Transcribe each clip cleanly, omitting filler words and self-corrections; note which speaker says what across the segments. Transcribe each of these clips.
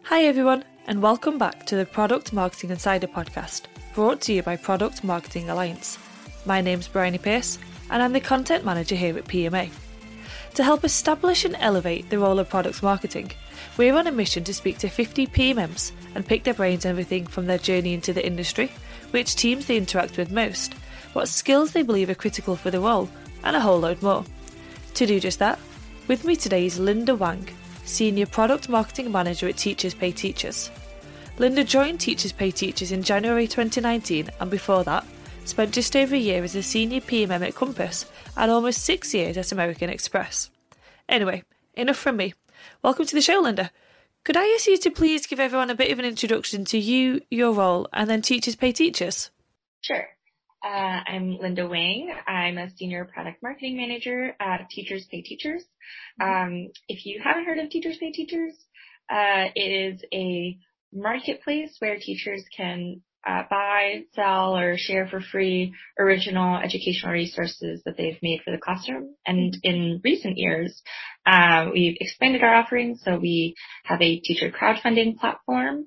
Speaker 1: Hi everyone, and welcome back to the Product Marketing Insider podcast, brought to you by Product Marketing Alliance. My name's Bryony Pearce, and I'm the Content Manager here at PMA. To help establish and elevate the role of product marketing, we're on a mission to speak to 50 PMMs and pick their brains on everything from their journey into the industry, which teams they interact with most, what skills they believe are critical for the role, and a whole load more. To do just that, with me today is Linda Wang, Senior Product Marketing Manager at Teachers Pay Teachers. Linda joined Teachers Pay Teachers in January 2019 and before that, spent just over a year as a Senior PMM at Compass and almost 6 years at American Express. Anyway, enough from me. Welcome to the show, Linda. Could I ask you to please give everyone a bit of an introduction to you, your role, and then Teachers Pay Teachers?
Speaker 2: Sure. I'm Linda Wang. I'm a Senior Product Marketing Manager at Teachers Pay Teachers. If you haven't heard of Teachers Pay Teachers, it is a marketplace where teachers can buy, sell, or share for free original educational resources that they've made for the classroom. And in recent years, we've expanded our offerings. So we have a teacher crowdfunding platform.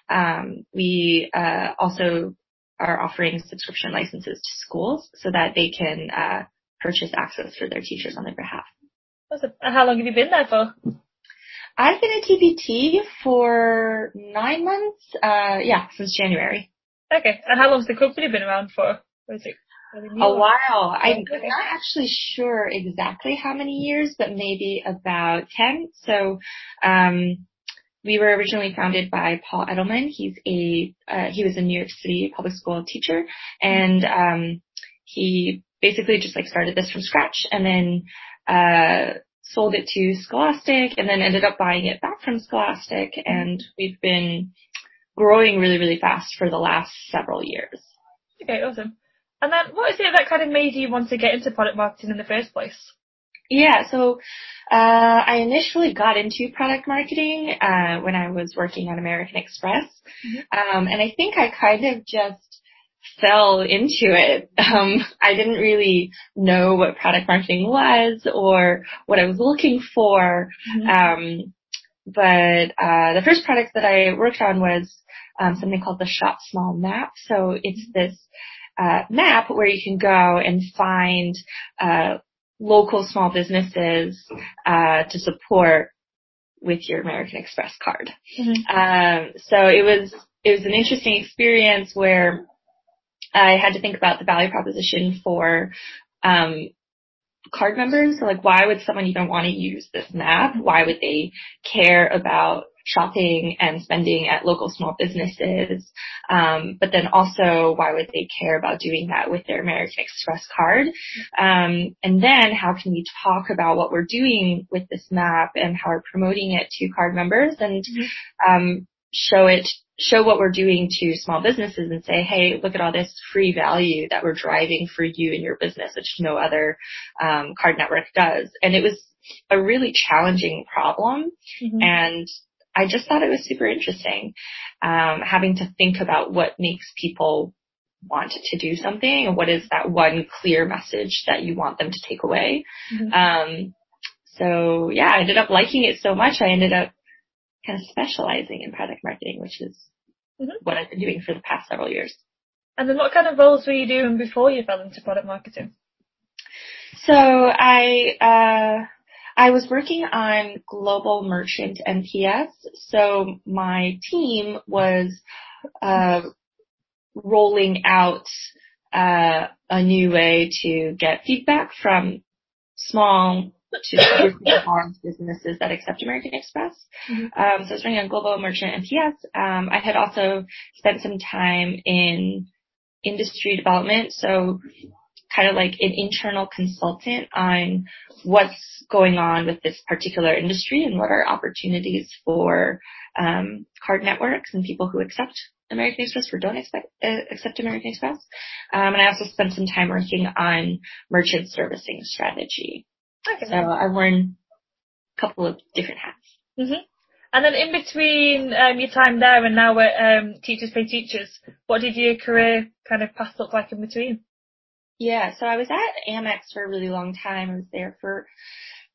Speaker 2: We also are offering subscription licenses to schools so that they can purchase access for their teachers on their behalf.
Speaker 1: Awesome. And how long have you been there for?
Speaker 2: I've been at TPT for 9 months, since January.
Speaker 1: Okay. And how long's the company been around for? Or is it
Speaker 2: a while. I'm not actually sure exactly how many years, but maybe about 10. So, we were originally founded by Paul Edelman. He was a New York City public school teacher, and he basically just started this from scratch, and then sold it to Scholastic, and then ended up buying it back from Scholastic, and we've been growing really, really fast for the last several years.
Speaker 1: Okay, awesome. And then what is it that kind of made you want to get into product marketing in the first place?
Speaker 2: Yeah, so I initially got into product marketing when I was working at American Express, and I think I kind of just fell into it. I didn't really know what product marketing was or what I was looking for, but the first product that I worked on was something called the Shop Small Map. So it's this map where you can go and find local small businesses to support with your American Express card. So it was an interesting experience where I had to think about the value proposition for card members. So why would someone even want to use this map? Why would they care about shopping and spending at local small businesses? But then also, why would they care about doing that with their American Express card? And then how can we talk about what we're doing with this map and how we're promoting it to card members and show what we're doing to small businesses and say, hey, look at all this free value that we're driving for you and your business, which no other card network does. And it was a really challenging problem. And I just thought it was super interesting, having to think about what makes people want to do something and what is that one clear message that you want them to take away. So yeah, I ended up liking it so much. I ended up kind of specializing in product marketing, which is what I've been doing for the past several years.
Speaker 1: And then what kind of roles were you doing before you fell into product marketing?
Speaker 2: So I was working on global merchant NPS. So my team was rolling out a new way to get feedback from small to large businesses that accept American Express. So I was running on global merchant NPS. I had also spent some time in industry development, so kind of like an internal consultant on what's going on with this particular industry and what are opportunities for card networks and people who accept American Express or don't accept American Express. And I also spent some time working on merchant servicing strategy. Okay. So I worn a couple of different hats.
Speaker 1: And then in between your time there and now at Teachers Pay Teachers, what did your career kind of path look like in between?
Speaker 2: Yeah, so I was at Amex for a really long time. I was there for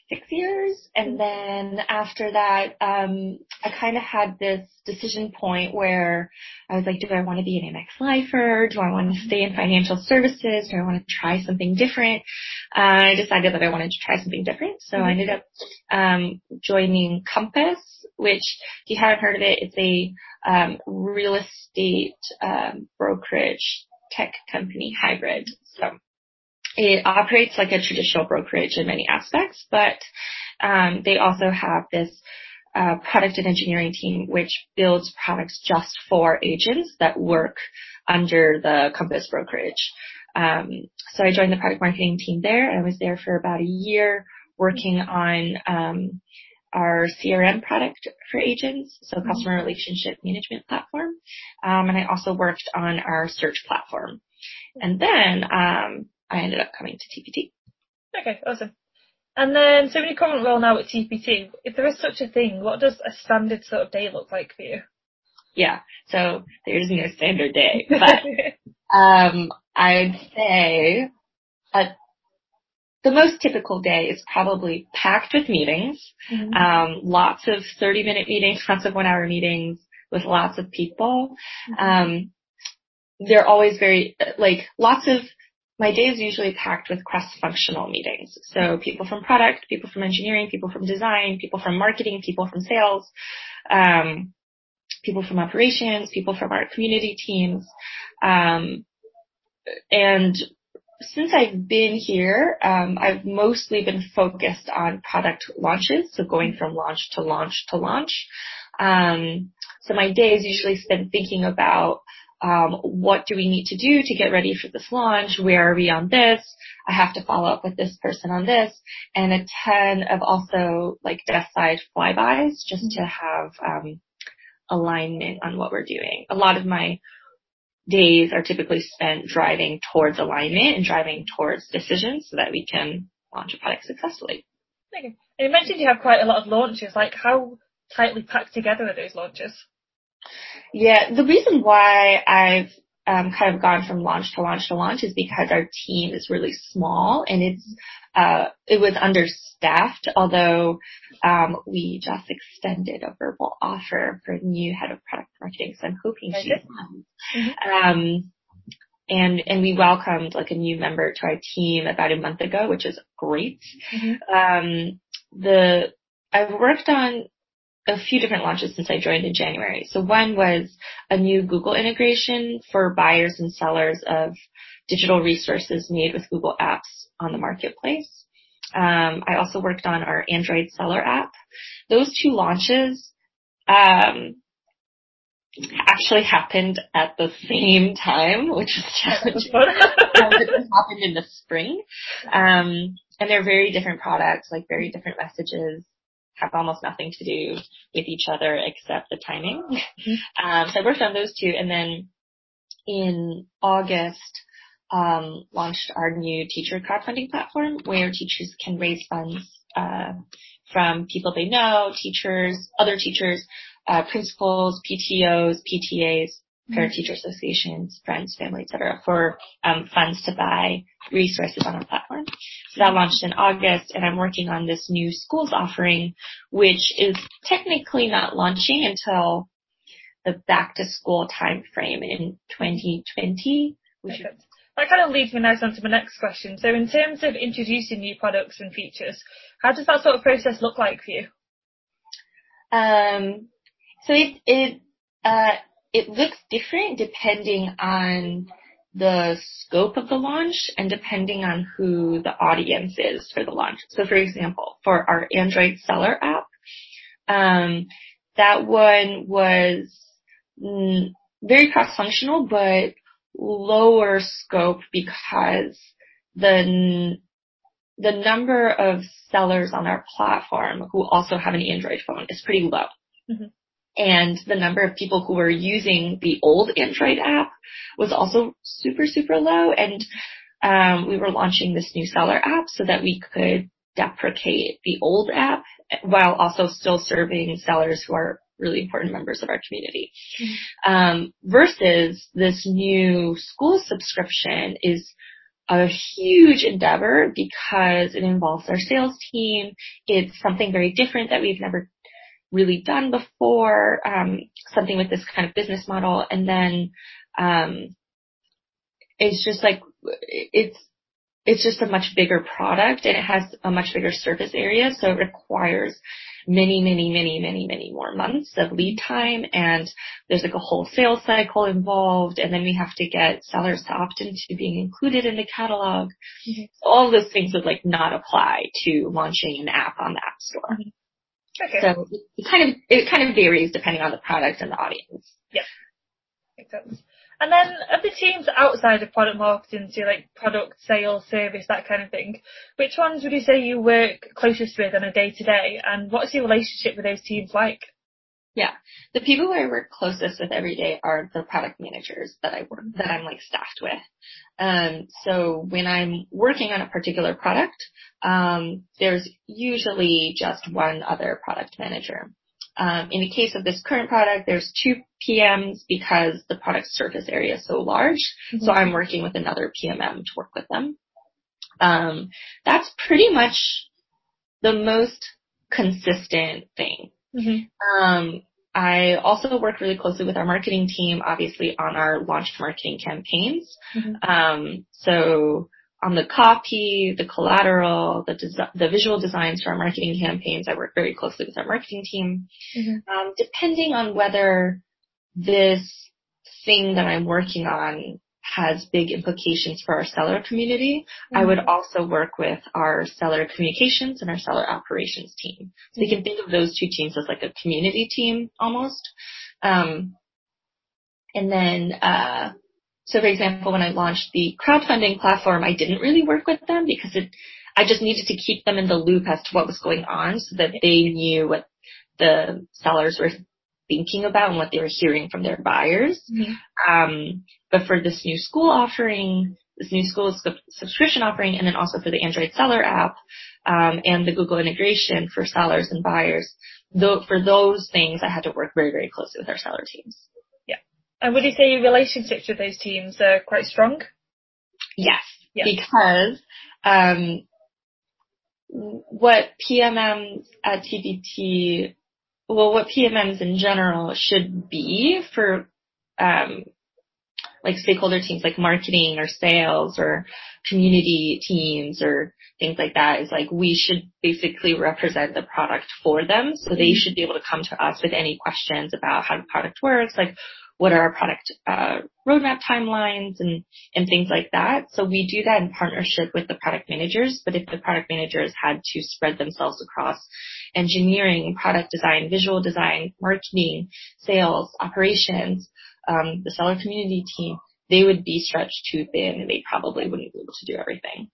Speaker 2: 6 years. And then after that, I kind of had this decision point where I was like, do I want to be an Amex lifer? Do I want to stay in financial services? Do I want to try something different? I decided that I wanted to try something different. So I ended up joining Compass, which, if you haven't heard of it, it's a real estate brokerage tech company hybrid. So it operates like a traditional brokerage in many aspects, but they also have this product and engineering team which builds products just for agents that work under the Compass brokerage. So I joined the product marketing team there. I was there for about a year working on our CRM product for agents, so customer relationship management platform. And I also worked on our search platform. And then I ended up coming to TPT.
Speaker 1: Okay, awesome. And then, so in your current role now at TPT, if there is such a thing, what does a standard sort of day look like for you?
Speaker 2: Yeah, so there's no standard day, but I'd say the most typical day is probably packed with meetings, lots of 30-minute meetings, lots of 1-hour meetings with lots of people. They're always very, my day is usually packed with cross-functional meetings. So people from product, people from engineering, people from design, people from marketing, people from sales, people from operations, people from our community teams. And since I've been here, I've mostly been focused on product launches, so going from launch to launch to launch. So my day is usually spent thinking about what do we need to do to get ready for this launch? Where are we on this? I have to follow up with this person on this, and a ton of also desk side flybys just to have alignment on what we're doing. A lot of my days are typically spent driving towards alignment and driving towards decisions so that we can launch a product successfully.
Speaker 1: Okay. And you mentioned you have quite a lot of launches. How tightly packed together are those launches?
Speaker 2: Yeah, the reason why I've kind of gone from launch to launch to launch is because our team is really small and it was understaffed, although we just extended a verbal offer for a new head of product marketing, so I'm hoping she comes. And we welcomed a new member to our team about a month ago, which is great. I've worked on a few different launches since I joined in January. So one was a new Google integration for buyers and sellers of digital resources made with Google Apps on the marketplace. I also worked on our Android seller app. Those two launches actually happened at the same time, which was challenging. It happened in the spring. And they're very different products, very different messages, have almost nothing to do with each other except the timing. So I worked on those two, and then in August, launched our new teacher crowdfunding platform where teachers can raise funds from people they know, teachers, other teachers, principals, PTOs, PTAs, parent-teacher associations, friends, family, etc., for funds to buy resources on our platform. So that launched in August, and I'm working on this new schools offering, which is technically not launching until the back-to-school time frame in 2020.
Speaker 1: That kind of leads me nice on to my next question. So in terms of introducing new products and features, how does that sort of process look like for you?
Speaker 2: So it looks different depending on the scope of the launch and depending on who the audience is for the launch. So for example, for our Android seller app, that one was very cross-functional, but lower scope because the number of sellers on our platform who also have an Android phone is pretty low. And the number of people who were using the old Android app was also super, super low. And we were launching this new seller app so that we could deprecate the old app while also still serving sellers who are really important members of our community. Versus this new school subscription is a huge endeavor because it involves our sales team. It's something very different that we've never really done before, something with this kind of business model. And then, it's just like, it's just a much bigger product, and it has a much bigger surface area. So it requires many more months of lead time, and there's like a whole sales cycle involved. And then we have to get sellers to opt into being included in the catalog. Mm-hmm. So all of those things would like not apply to launching an app on the App Store. Mm-hmm. Okay. So it kind of varies depending on the product and the audience.
Speaker 1: Yeah. Makes sense. And then of the teams outside of product marketing, so like product, sales, service, that kind of thing, which ones would you say you work closest with on a day-to-day, and what's your relationship with those teams like?
Speaker 2: Yeah. The people who I work closest with every day are the product managers that I'm like staffed with. So when I'm working on a particular product, there's usually just one other product manager. In the case of this current product, there's 2 PMs because the product surface area is so large. Mm-hmm. So I'm working with another PMM to work with them. That's pretty much the most consistent thing. Mm-hmm. I also work really closely with our marketing team, obviously on our launch marketing campaigns. Mm-hmm. So on the copy, the collateral, the visual designs for our marketing campaigns, I work very closely with our marketing team. Mm-hmm. Depending on whether this thing that I'm working on has big implications for our seller community, mm-hmm. I would also work with our seller communications and our seller operations team. So you can think of those 2 teams as like a community team almost. And then, so for example, when I launched the crowdfunding platform, I didn't really work with them because I just needed to keep them in the loop as to what was going on so that they knew what the sellers were thinking about and what they were hearing from their buyers. Mm-hmm. But for this new school offering, this new school subscription offering, and then also for the Android seller app, and the Google integration for sellers and buyers, for those things, I had to work very, very closely with our seller teams.
Speaker 1: And would you say your relationships with those teams are quite strong?
Speaker 2: Yes, because what PMMs at TBT, what PMMs in general should be for like stakeholder teams like marketing or sales or community teams or things like that is like we should basically represent the product for them. So they should be able to come to us with any questions about how the product works, like what are our product roadmap timelines and things like that. So we do that in partnership with the product managers. But if the product managers had to spread themselves across engineering, product design, visual design, marketing, sales, operations, the seller community team, they would be stretched too thin and they probably wouldn't be able to do everything.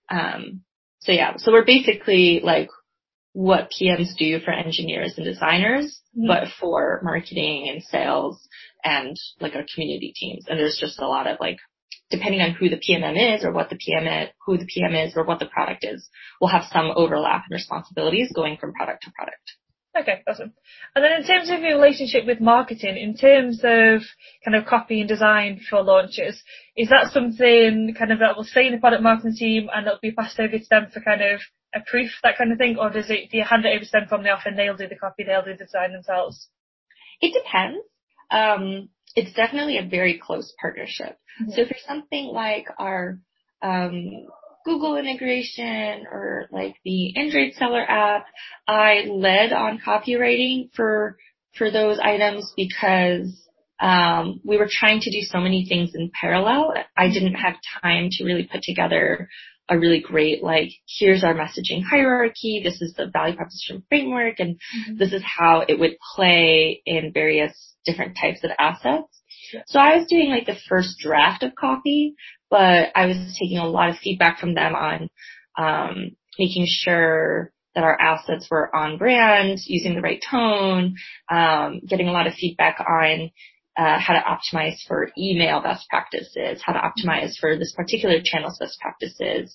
Speaker 2: So we're basically like what PMs do for engineers and designers, mm-hmm. but for marketing and sales and like our community teams. And there's just a lot of like, depending on who the PMM is or who the PM is or what the product is, we'll have some overlap in responsibilities going from product to product.
Speaker 1: Okay, awesome. And then in terms of your relationship with marketing, in terms of kind of copy and design for launches, is that something kind of that will stay in the product marketing team and it'll be passed over to them for kind of a proof, that kind of thing? Or do you hand it over to them from the off and they'll do the copy, they'll do the design themselves?
Speaker 2: It depends. It's definitely a very close partnership. Mm-hmm. So for something like our Google integration or like the Android seller app, I led on copywriting for those items because we were trying to do so many things in parallel. I didn't have time to really put together a really great, like, here's our messaging hierarchy, this is the value proposition framework, and mm-hmm. this is how it would play in various different types of assets. Yeah. So I was doing like the first draft of copy, but I was taking a lot of feedback from them on making sure that our assets were on brand, using the right tone, getting a lot of feedback on how to optimize for email best practices, how to optimize for this particular channel's best practices.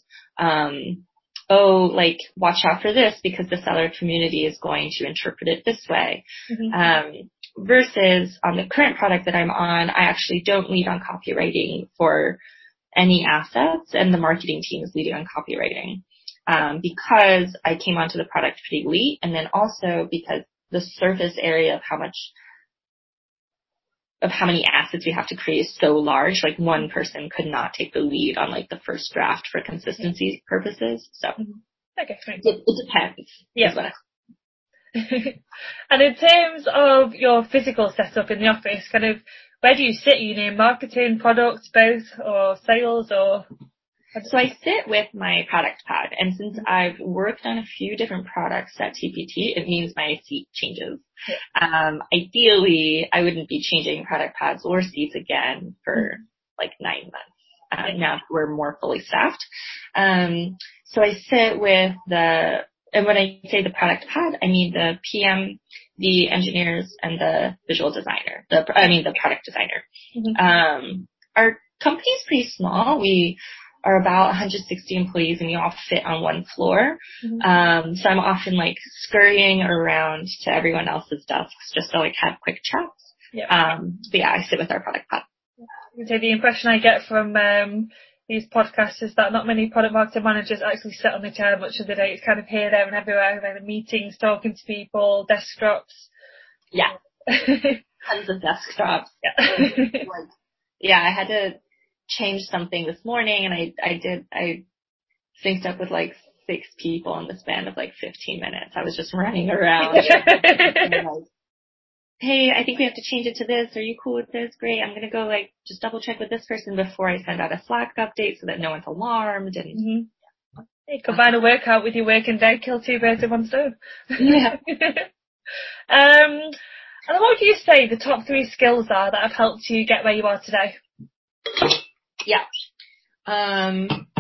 Speaker 2: Like, watch out for this because the seller community is going to interpret it this way. Mm-hmm. Versus on the current product that I'm on, I actually don't lead on copywriting for any assets, and the marketing team is leading on copywriting. Because I came onto the product pretty late, and then also because the surface area of how many assets we have to create is so large, like one person could not take the lead on like the first draft for consistency purposes. So
Speaker 1: okay,
Speaker 2: it depends.
Speaker 1: Yeah. And in terms of your physical setup in the office, kind of where do you sit? Are you in marketing, product, both, or sales, or?
Speaker 2: So I sit with my product pad, and since I've worked on a few different products at TPT, it means my seat changes. Yeah. Ideally, I wouldn't be changing product pads or seats again for like 9 months. Now we're more fully staffed. So I sit with and when I say the product pad, I mean the PM, the engineers, and the visual designer, the product designer. Our company is pretty small. We are about 160 employees, and we all fit on one floor. So I'm often like scurrying around to everyone else's desks just to like have quick chats. But yeah, I sit with our product pod.
Speaker 1: So the impression I get from these podcasts is that not many product marketing managers actually sit on the chair much of the day. It's kind of here, there, and everywhere. They're in meetings, talking to people, desktops.
Speaker 2: Yeah, tons of desktops. Yeah, I had to change something this morning, and I synced up with like 6 people in the span of like 15 minutes. I was just running around. Hey, I think we have to change it to this. Are you cool with this? Great. I'm going to go like just double check with this person before I send out a Slack update so that no one's alarmed. And
Speaker 1: you combine a workout with your working day, kill 2 birds with 1 stone.
Speaker 2: Yeah.
Speaker 1: And what would you say the top 3 skills are that have helped you get where you are today?
Speaker 2: Yeah.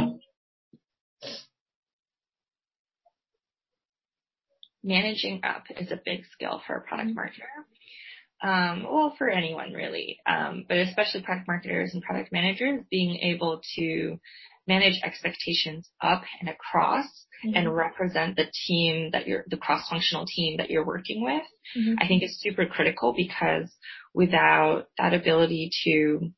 Speaker 2: Managing up is a big skill for a product marketer. Well, for anyone really, but especially product marketers and product managers, being able to manage expectations up and across and represent the team the cross-functional team that you're working with, I think is super critical, because without that ability to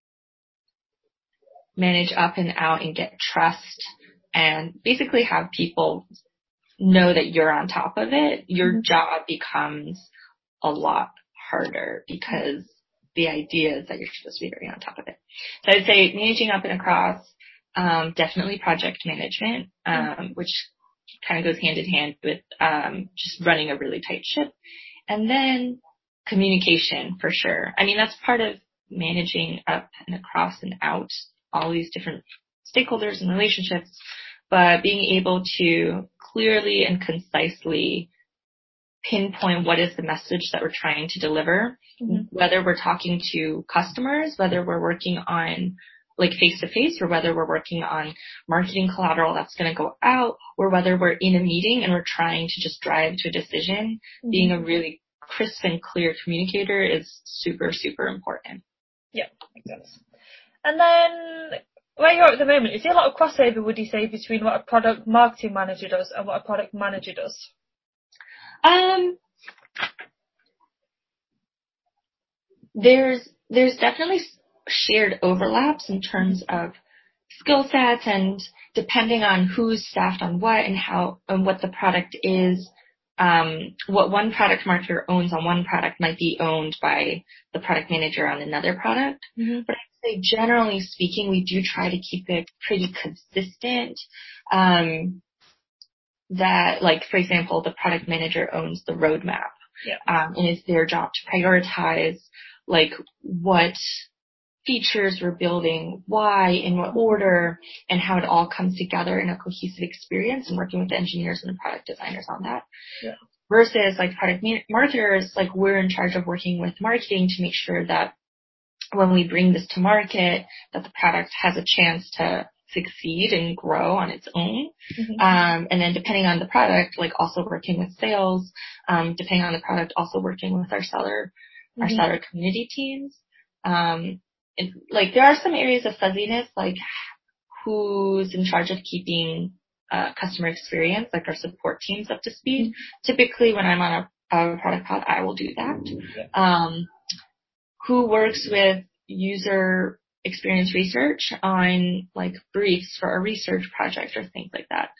Speaker 2: manage up and out and get trust and basically have people know that you're on top of it, your job becomes a lot harder, because the idea is that you're supposed to be very on top of it. So I'd say managing up and across, definitely project management, which kind of goes hand in hand with just running a really tight ship. And then communication, for sure. I mean, that's part of managing up and across and out all these different stakeholders and relationships, but being able to clearly and concisely pinpoint what is the message that we're trying to deliver, whether we're talking to customers, whether we're working on like face-to-face, or whether we're working on marketing collateral that's going to go out, or whether we're in a meeting and we're trying to just drive to a decision. Being a really crisp and clear communicator is super, super important.
Speaker 1: Yeah, makes sense. And then where you're at the moment, is there a lot of crossover, would you say, between what a product marketing manager does and what a product manager does?
Speaker 2: There's definitely shared overlaps in terms of skill sets, and depending on who's staffed on what and how and what the product is, what one product marketer owns on one product might be owned by the product manager on another product. But I'd say generally speaking, we do try to keep it pretty consistent. That, like, for example, the product manager owns the roadmap. And it's their job to prioritize, like, what features we're building, why, in what order, and how it all comes together in a cohesive experience, and working with the engineers and the product designers on that. Versus, like, product marketers, like, we're in charge of working with marketing to make sure that when we bring this to market, that the product has a chance to succeed and grow on its own. And then depending on the product, like also working with sales, depending on the product, also working with our seller community teams. Like there are some areas of fuzziness, like who's in charge of keeping customer experience, like our support teams up to speed. Typically when I'm on a product pod, I will do that. Who works with user experience research on like briefs for a research project or things like that.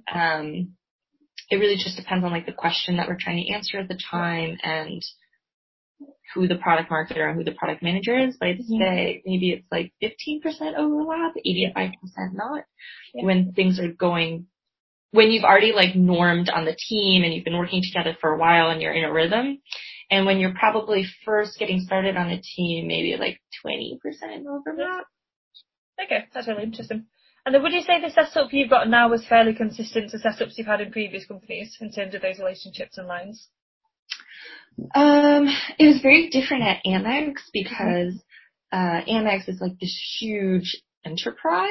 Speaker 2: It really just depends on like the question that we're trying to answer at the time and who the product marketer and who the product manager is. But I'd say maybe it's like 15% overlap, 85% not. When things are going, when you've already like normed on the team and you've been working together for a while and you're in a rhythm. And when you're probably first getting started on a team, maybe like 20% overlap.
Speaker 1: Okay, that's really interesting. And then would you say the setup you've got now is fairly consistent to setups you've had in previous companies in terms of those relationships and lines?
Speaker 2: It was very different at Amex because Amex is like this huge enterprise.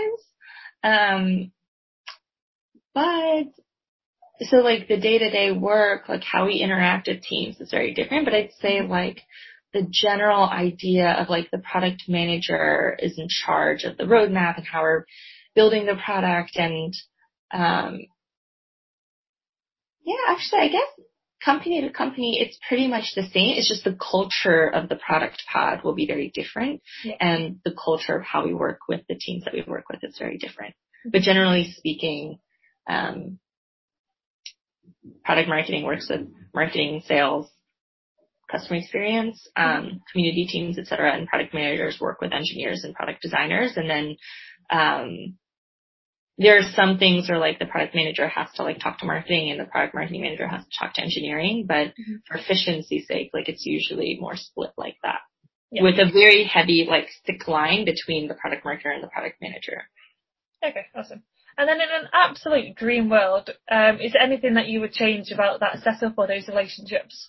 Speaker 2: But so like the day-to-day work, like how we interact with teams is very different. But I'd say like the general idea of like the product manager is in charge of the roadmap and how we're building the product. And actually I guess company to company, it's pretty much the same. It's just the culture of the product pod will be very different. And the culture of how we work with the teams that we work with is very different. But generally speaking, product marketing works with marketing, sales, customer experience, community teams, et cetera, and product managers work with engineers and product designers. And then there are some things where like the product manager has to like talk to marketing and the product marketing manager has to talk to engineering, but for efficiency's sake, like it's usually more split like that with a very heavy like thick line between the product marketer and the product manager.
Speaker 1: Okay, awesome. And then in an absolute dream world, is there anything that you would change about that setup or those relationships?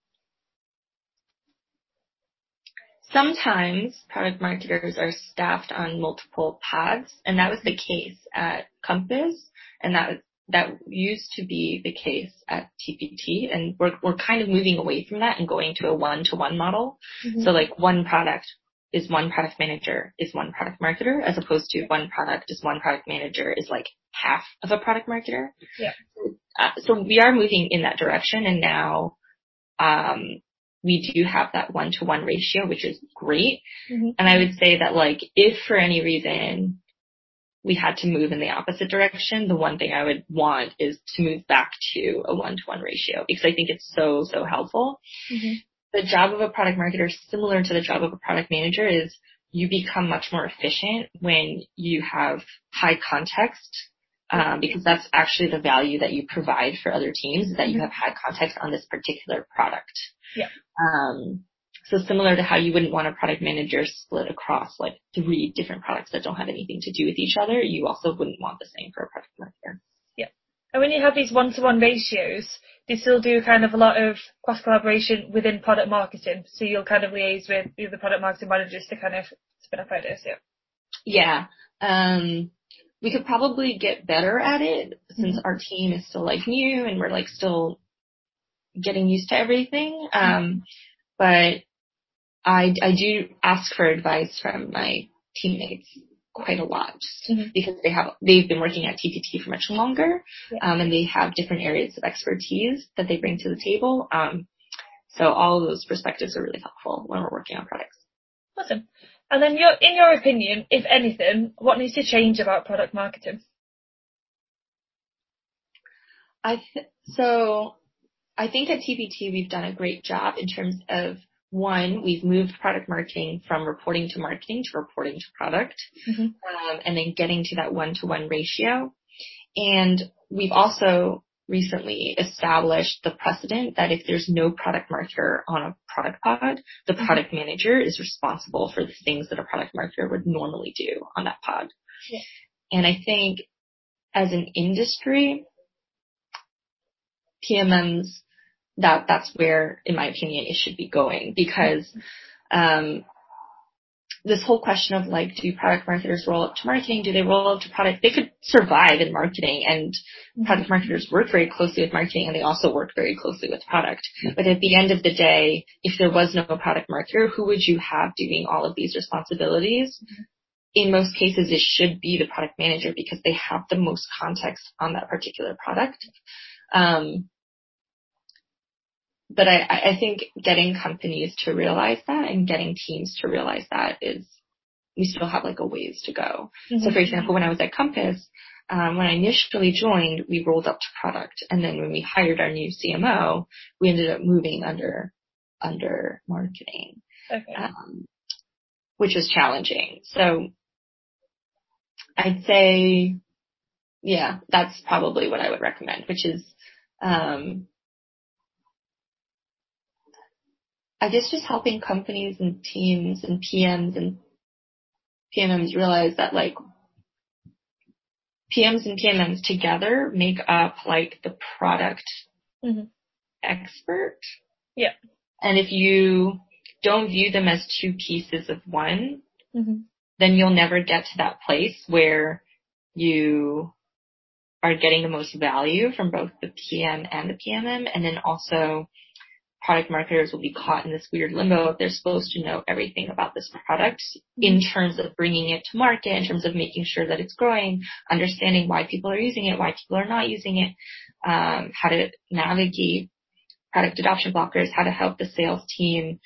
Speaker 2: Sometimes product marketers are staffed on multiple pods, and that was the case at Compass, and that used to be the case at TPT, and we're kind of moving away from that and going to a one-to-one model. So like one product is one product manager is one product marketer, as opposed to one product is one product manager is like half of a product marketer. So we are moving in that direction, and now we do have that one-to-one ratio, which is great. And I would say that like if for any reason we had to move in the opposite direction, the one thing I would want is to move back to a one-to-one ratio, because I think it's so helpful. The job of a product marketer, similar to the job of a product manager, is you become much more efficient when you have high context, because that's actually the value that you provide for other teams, is that you have high context on this particular product. So similar to how you wouldn't want a product manager split across like 3 different products that don't have anything to do with each other, you also wouldn't want the same for a product marketer.
Speaker 1: And when you have these one-to-one ratios, do you still do kind of a lot of cross-collaboration within product marketing? So you'll kind of liaise with the product marketing managers to kind of spin up ideas,
Speaker 2: we could probably get better at it since our team is still like new and we're like still getting used to everything. But I do ask for advice from my teammates quite a lot, because they've been working at TPT for much longer, and they have different areas of expertise that they bring to the table. So all of those perspectives are really helpful when we're working on products.
Speaker 1: Awesome. And then in your opinion, if anything, what needs to change about product marketing?
Speaker 2: I think at TPT we've done a great job in terms of, one, we've moved product marketing from reporting to marketing to reporting to product, and then getting to that one-to-one ratio. And we've also recently established the precedent that if there's no product marketer on a product pod, the product manager is responsible for the things that a product marketer would normally do on that pod. And I think as an industry, PMMs, that's where, in my opinion, it should be going, because this whole question of like, do product marketers roll up to marketing? Do they roll up to product? They could survive in marketing, and product marketers work very closely with marketing, and they also work very closely with product. But at the end of the day, if there was no product marketer, who would you have doing all of these responsibilities? In most cases, it should be the product manager, because they have the most context on that particular product. But I think getting companies to realize that and getting teams to realize that is we still have like a ways to go. So for example, when I was at Compass, when I initially joined, we rolled up to product. And then when we hired our new CMO, we ended up moving under marketing, which was challenging. So I'd say, yeah, that's probably what I would recommend, which is, I guess just helping companies and teams and PMs and PMMs realize that like PMs and PMMs together make up like the product expert.
Speaker 1: Yeah.
Speaker 2: And if you don't view them as two pieces of one, then you'll never get to that place where you are getting the most value from both the PM and the PMM. And then also product marketers will be caught in this weird limbo if they're supposed to know everything about this product in terms of bringing it to market, in terms of making sure that it's growing, understanding why people are using it, why people are not using it, how to navigate product adoption blockers, how to help the sales team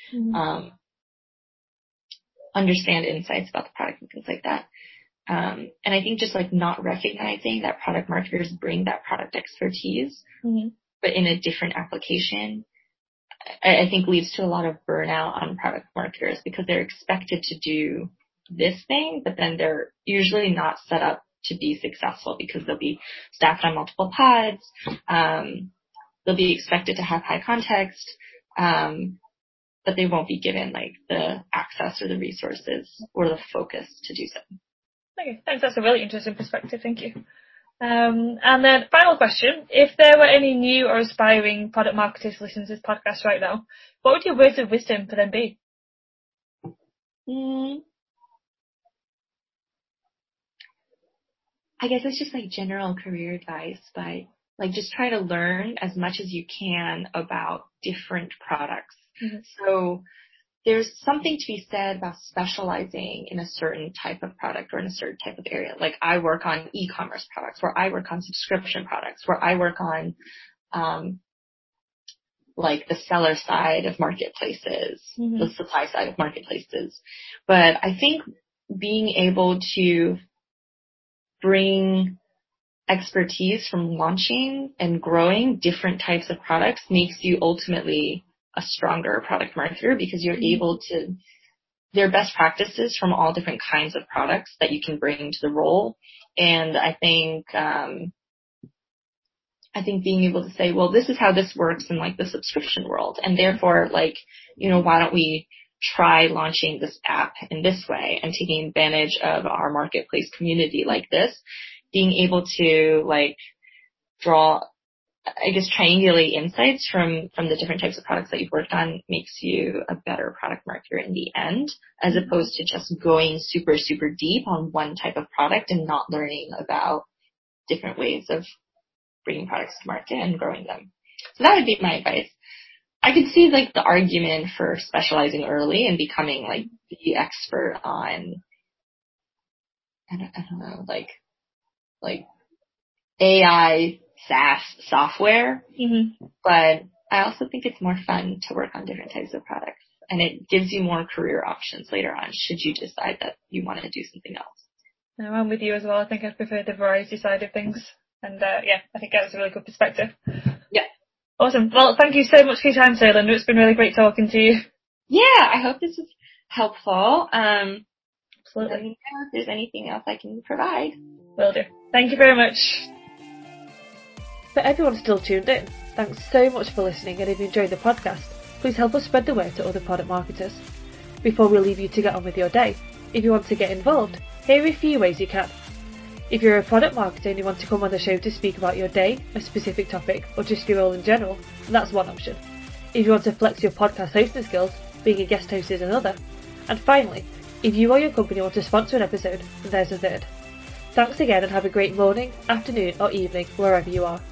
Speaker 2: understand insights about the product and things like that. And I think just like not recognizing that product marketers bring that product expertise, but in a different application, I think leads to a lot of burnout on product marketers because they're expected to do this thing, but then they're usually not set up to be successful because they'll be staffed on multiple pods. They'll be expected to have high context, but they won't be given like the access or the resources or the focus to do so.
Speaker 1: Okay, thanks. That's a really interesting perspective. Thank you. And then final question, if there were any new or aspiring product marketers listening to this podcast right now, what would your words of wisdom for them be?
Speaker 2: I guess it's just like general career advice, but like just try to learn as much as you can about different products. So there's something to be said about specializing in a certain type of product or in a certain type of area. Like I work on e-commerce products, where I work on subscription products, where I work on like the seller side of marketplaces, the supply side of marketplaces. But I think being able to bring expertise from launching and growing different types of products makes you ultimately a stronger product marketer because you're able to, there are best practices from all different kinds of products that you can bring to the role. And I think being able to say, well, this is how this works in like the subscription world. And therefore, like, you know, why don't we try launching this app in this way and taking advantage of our marketplace community like this, being able to like draw, I guess, triangulate insights from the different types of products that you've worked on makes you a better product marketer in the end, as opposed to just going super, super deep on one type of product and not learning about different ways of bringing products to market and growing them. So that would be my advice. I could see like the argument for specializing early and becoming like the expert on, I don't know, like AI SaaS software, but I also think it's more fun to work on different types of products, and it gives you more career options later on should you decide that you want to do something else.
Speaker 1: No, I'm with you as well. I think I prefer the variety side of things, and yeah, I think that's a really good perspective.
Speaker 2: Yeah.
Speaker 1: Awesome. Well, thank you so much for your time, Sarah. It's been really great talking to you.
Speaker 2: Yeah, I hope this was helpful.
Speaker 1: Absolutely.
Speaker 2: Let me know if there's anything else I can provide.
Speaker 1: Will do. Thank you very much. For everyone still tuned in, thanks so much for listening, and if you enjoyed the podcast, please help us spread the word to other product marketers. Before we leave you to get on with your day, if you want to get involved, here are a few ways you can. If you're a product marketer and you want to come on the show to speak about your day, a specific topic, or just your role in general, that's one option. If you want to flex your podcast hosting skills, being a guest host is another. And finally, if you or your company want to sponsor an episode, there's a third. Thanks again and have a great morning, afternoon or evening wherever you are.